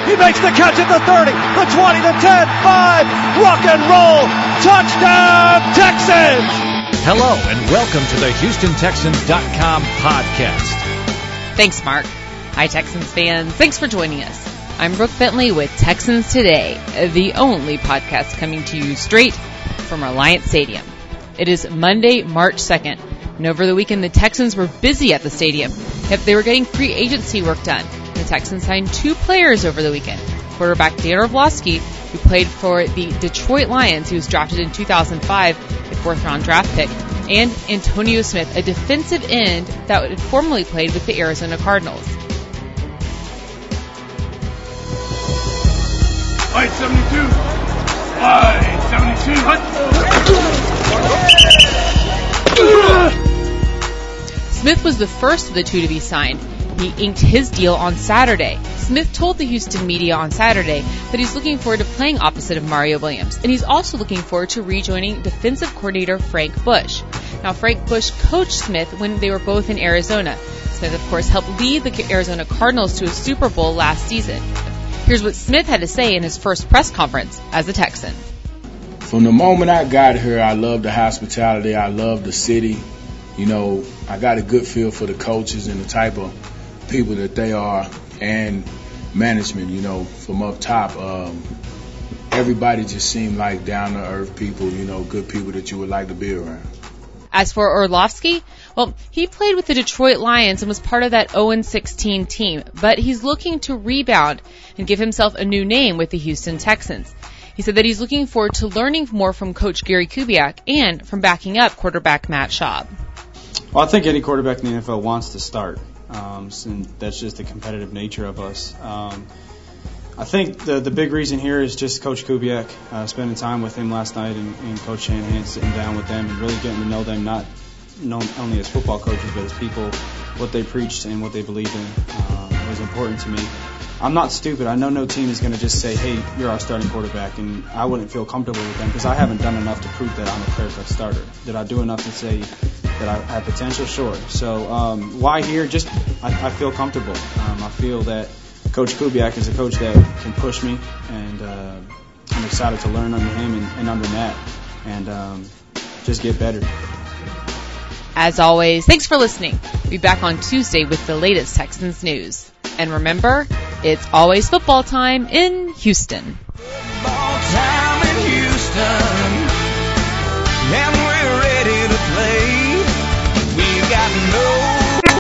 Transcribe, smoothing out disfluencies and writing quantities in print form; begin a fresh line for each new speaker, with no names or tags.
He makes the catch at the 30, the 20, the 10, 5. Rock and roll. Touchdown, Texans.
Hello, and welcome to the HoustonTexans.com podcast.
Thanks, Mark. Hi, Texans fans. Thanks for joining us. I'm Brooke Bentley with Texans Today, the only podcast coming to you straight from Reliant Stadium. It is Monday, March 2nd, and over the weekend the Texans were busy at the stadium. Yep, they were getting free agency work done. The Texans signed 2 players over the weekend. Quarterback Dan Orlovsky, who played for the Detroit Lions, he was drafted in 2005, a 4th-round draft pick, and Antonio Smith, a defensive end that had formerly played with the Arizona Cardinals.
Fight 72. Fight 72.
Smith was the first of the 2 to be signed. He inked his deal on Saturday. Smith told the Houston media on Saturday that he's looking forward to playing opposite of Mario Williams, and he's also looking forward to rejoining defensive coordinator Frank Bush. Now, Frank Bush coached Smith when they were both in Arizona. Smith, of course, helped lead the Arizona Cardinals to a Super Bowl last season. Here's what Smith had to say in his first press conference as a Texan.
From the moment I got here, I loved the hospitality. I loved the city. You know, I got a good feel for the coaches and the type of people that they are, and management, you know, from up top. Everybody just seemed like down-to-earth people, you know, good people that you would like to be around.
As for Orlovsky, well, he played with the Detroit Lions and was part of that 0-16 team, but he's looking to rebound and give himself a new name with the Houston Texans. He said that he's looking forward to learning more from Coach Gary Kubiak and from backing up quarterback Matt Schaub.
Well, I think any quarterback in the NFL wants to start. And that's just the competitive nature of us. I think the big reason here is just Coach Kubiak, spending time with him last night and Coach Shanahan, sitting down with them and really getting to know them, not only as football coaches but as people, what they preached and what they believed in. It was important to me. I'm not stupid. I know no team is going to just say, hey, you're our starting quarterback, and I wouldn't feel comfortable with them because I haven't done enough to prove that I'm a clear-cut starter. Did I do enough to say that I have potential? Sure. So why here? Just I feel comfortable. I feel that Coach Kubiak is a coach that can push me, and I'm excited to learn under him and under Matt and just get better.
As always, thanks for listening. We'll be back on Tuesday with the latest Texans news. And remember, it's always football time in Houston.
Football time in Houston.